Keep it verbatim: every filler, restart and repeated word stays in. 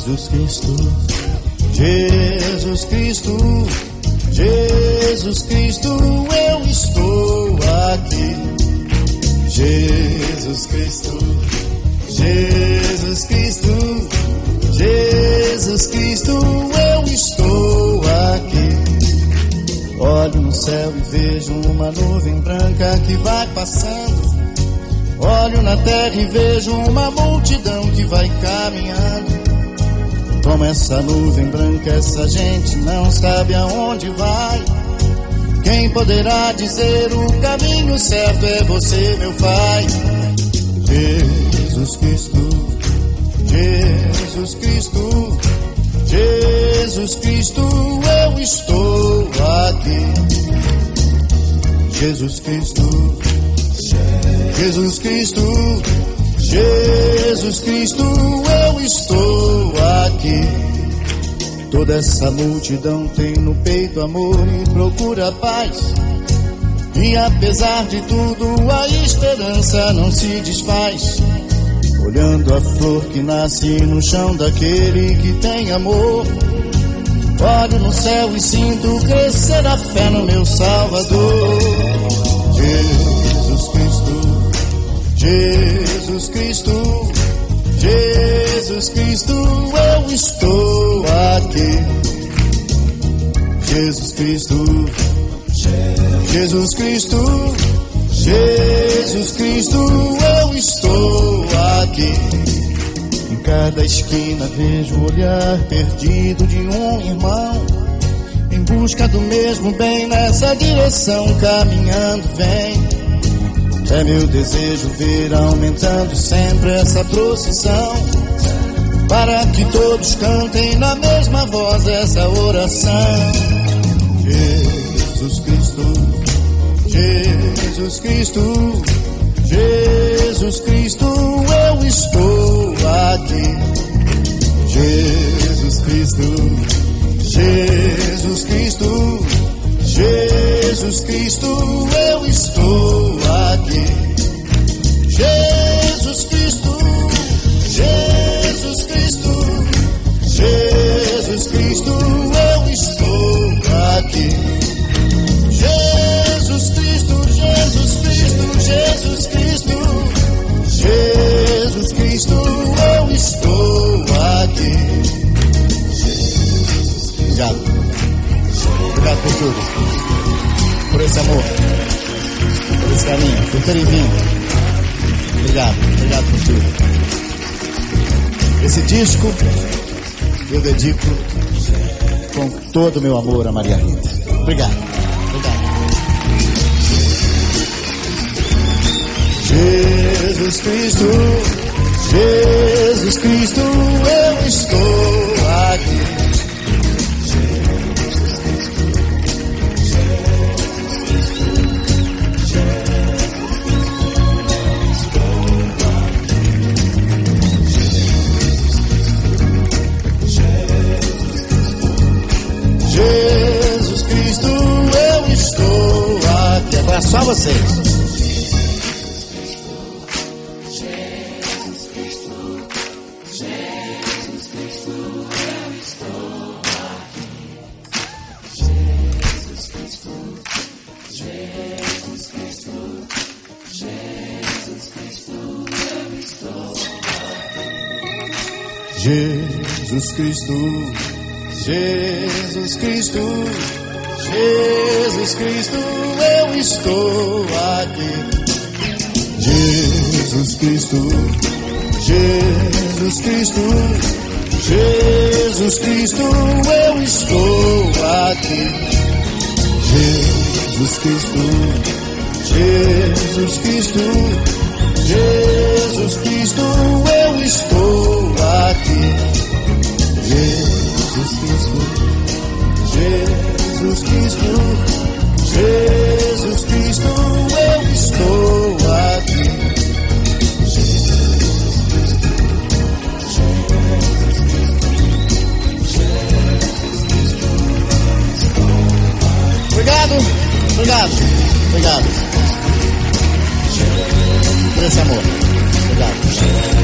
Jesus Cristo, Jesus Cristo, Jesus Cristo, eu estou aqui. Jesus Cristo, Jesus Cristo, Jesus Cristo, eu estou aqui. Olho no céu e vejo uma nuvem branca que vai passando. Olho na terra e vejo uma multidão que vai caminhando. Como essa nuvem branca, essa gente não sabe aonde vai. Quem poderá dizer o caminho certo é você, meu Pai. Jesus Cristo, Jesus Cristo, Jesus Cristo, eu estou aqui. Jesus Cristo, Jesus Cristo, Jesus Cristo, eu estou aqui. Toda essa multidão tem no peito amor e procura paz. E apesar de tudo, a esperança não se desfaz. Olhando a flor que nasce no chão daquele que tem amor, olho no céu e sinto crescer a fé no meu Salvador. Jesus Cristo, Jesus Cristo, Jesus Cristo, eu estou aqui. Jesus Cristo, Jesus Cristo, Jesus Cristo, eu estou aqui. Em cada esquina vejo o olhar perdido de um irmão, em busca do mesmo bem, nessa direção caminhando vem. É meu desejo ver aumentando sempre essa procissão, para que todos cantem na mesma voz essa oração. Jesus Cristo, Jesus Cristo, Jesus Cristo, eu estou aqui. Jesus Cristo, Jesus Cristo, Jesus Cristo, eu estou aqui. Jesus Cristo, Jesus Cristo, Jesus Cristo, eu estou aqui. Jesus Cristo, Jesus Cristo, Jesus Cristo, Jesus Cristo, eu estou aqui. Obrigado. Obrigado por tudo. Por esse amor, por esse carinho, por terem vindo. Obrigado, obrigado por tudo. Esse disco eu dedico com todo o meu amor a Maria Rita. Obrigado, obrigado. Jesus Cristo, Jesus Cristo, eu estou aqui. Jesus Cristo, eu estou aqui. Agora só vocês. Jesus Cristo, Jesus Cristo, eu estou aqui. Jesus Cristo, Jesus Cristo, Jesus Cristo, eu estou aqui. Jesus Cristo, Jesus Cristo, Jesus Cristo, eu estou aqui. Jesus Cristo, Jesus Cristo, Jesus Cristo, eu estou aqui. Jesus Cristo, Jesus Cristo, Jesus Cristo, eu estou aqui. Jesus Cristo, Jesus Cristo, Jesus Cristo, eu estou aqui. Obrigado, obrigado, obrigado por esse amor. Obrigado.